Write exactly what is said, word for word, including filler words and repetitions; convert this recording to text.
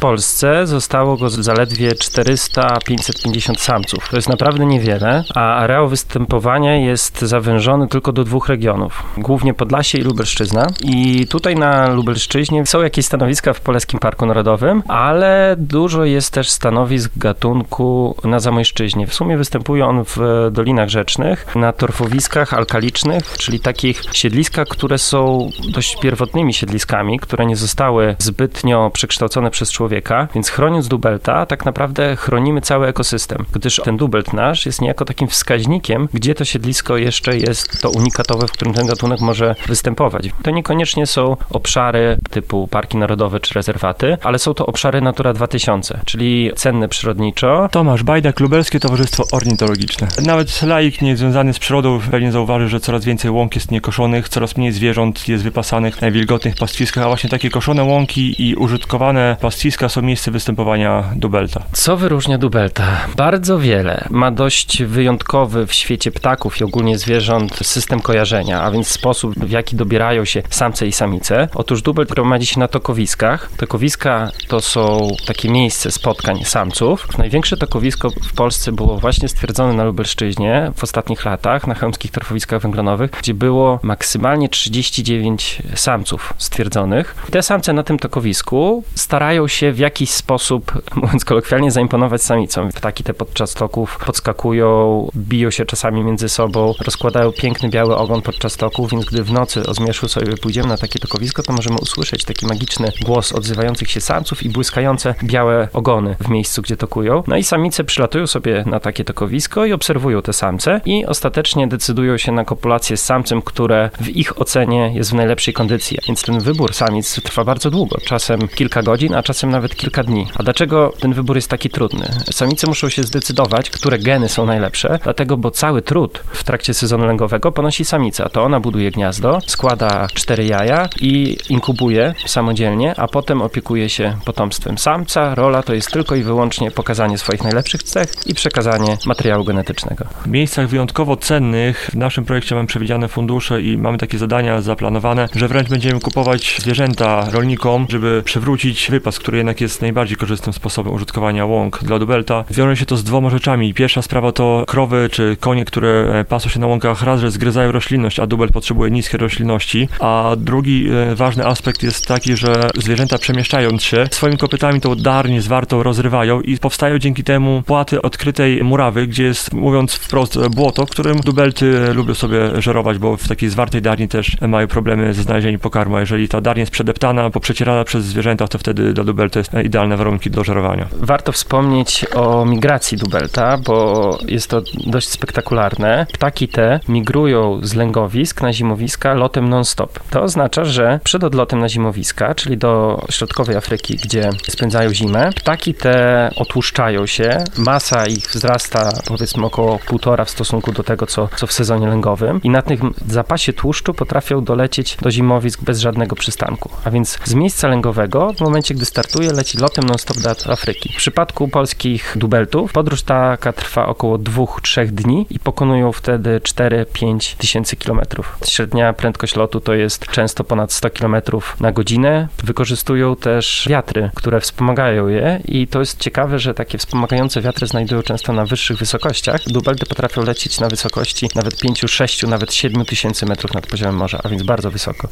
Polsce zostało go zaledwie czterysta pięćset pięćdziesiąt samców. To jest naprawdę niewiele, a areał występowania jest zawężony tylko do dwóch regionów. Głównie Podlasie i Lubelszczyzna. I tutaj na Lubelszczyźnie są jakieś stanowiska w Polskim Parku Narodowym, ale dużo jest też stanowisk gatunku na Zamojszczyźnie. W sumie występuje on w dolinach rzecznych, na torfowiskach alkalicznych, czyli takich siedliskach, które są dość pierwotnymi siedliskami, które nie zostały zbytnio przekształcone przez człowieka, więc chroniąc dubelta, tak naprawdę chronimy cały ekosystem, gdyż ten dubelt nasz jest niejako takim wskaźnikiem, gdzie to siedlisko jeszcze jest to unikatowe, w którym ten gatunek może występować. To niekoniecznie są obszary typu parki narodowe czy rezerwaty, ale są to obszary Natura dwa tysiące, czyli cenne przyrodniczo. Tomasz Bajdak, Lubelskie Towarzystwo Ornitologiczne. Nawet laik niezwiązany z przyrodą pewnie zauważy, że coraz więcej łąk jest niekoszonych, coraz mniej zwierząt jest wypasanych na wilgotnych pastwiskach, a właśnie takie koszone łąki i użytkowane pastwiska są miejscem występowania dubelta. Co wyróżnia dubelta? Bardzo wiele. Ma dość wyjątkowy w świecie ptaków i ogólnie zwierząt system kojarzenia, a więc sposób, w jaki dobierają się samce i samice. Otóż dubelt gromadzi się na tokowiskach. Tokowiska to są takie miejsce spotkań samców. Największe tokowisko w Polsce było właśnie stwierdzone na Lubelszczyźnie w ostatnich latach, na chełmskich torfowiskach węglonowych, gdzie było maksymalnie trzydzieści dziewięć samców stwierdzonych. Te samce na tym tokowisku starają się w jakiś sposób, mówiąc kolokwialnie, zaimponować samicom. Ptaki te podczas toków podskakują, biją się czasami między sobą, rozkładają piękny biały ogon podczas toków, więc gdy w nocy o zmierzchu sobie pójdziemy na takie tokowisko, to możemy usłyszeć taki magiczny głos odzywających się samców i błyskające białe ogony w miejscu, gdzie tokują. No i samice przylatują sobie na takie tokowisko i obserwują te samce i ostatecznie decydują się na kopulację z samcem, które w ich ocenie jest w najlepszej kondycji. Więc ten wybór samic trwa bardzo długo, czasem kilka godzin, a czasem nawet kilka dni. A dlaczego ten wybór jest taki trudny? Samice muszą się zdecydować, które geny są najlepsze, dlatego, bo cały trud w trakcie sezonu lęgowego ponosi samica. To ona buduje gniazdo, składa cztery jaja i inkubuje samodzielnie, a potem opiekuje się potomstwem. Samca rola to jest tylko i wyłącznie pokazanie swoich najlepszych cech i przekazanie materiału genetycznego. W miejscach wyjątkowo cennych w naszym projekcie mamy przewidziane fundusze i mamy takie zadania zaplanowane, że wręcz będziemy kupować zwierzęta rolnikom, żeby przywrócić wypas, który jednak jest najbardziej korzystnym sposobem użytkowania łąk dla dubelta. Wiąże się to z dwoma rzeczami. Pierwsza sprawa to krowy czy konie, które pasą się na łąkach, raz, że zgryzają roślinność, a dubelt potrzebuje niskiej roślinności, a drugi e, ważny aspekt jest taki, że zwierzęta przemieszczając się swoimi kopytami tą darnię zwartą rozrywają i powstają dzięki temu płaty odkrytej murawy, gdzie jest, mówiąc wprost, błoto, którym dubelty lubią sobie żerować, bo w takiej zwartej darni też mają problemy ze znalezieniem pokarmu. Jeżeli ta darnia jest przedeptana, poprzecierana przez zwierzęta, to wtedy dla dubelta jest idealne warunki do żerowania. Warto wspomnieć o migracji dubelta, bo jest to dość spektakularne. Ptaki te migrują z lęgowisk na zimowiska lotem non-stop. To oznacza, że przed odlotem na zimowiska, czyli do środkowej Afryki, gdzie spędzają zimę, ptaki te otłuszczają się, masa ich wzrasta powiedzmy około półtora w stosunku do tego, co, co w sezonie lęgowym i na tym zapasie tłuszczu potrafią dolecieć do zimowisk bez żadnego przystanku. A więc z miejsca lęgowego w momencie, gdy startuje, leci lotem non-stop do Afryki. W przypadku polskich dubeltów podróż taka trwa około dwóch, trzech dni i pokonują wtedy cztery pięć tysięcy kilometrów. Średnia prędkość lotu to jest często ponad sto kilometrów na godzinę. Wykorzystują też wiatry, które wspomagają je i to jest ciekawe, że takie wspomagające wiatry znajdują często na wyższych wysokościach. Dubelty potrafią lecieć na wysokości nawet pięć, sześć, nawet siedem tysięcy metrów nad poziomem morza, a więc bardzo wysoko.